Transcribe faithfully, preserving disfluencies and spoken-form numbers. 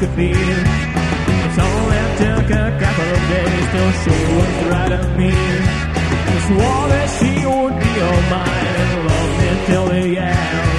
could be. It's only took a couple of days till she was right of me. I swore that she would be all mine and love me till the end.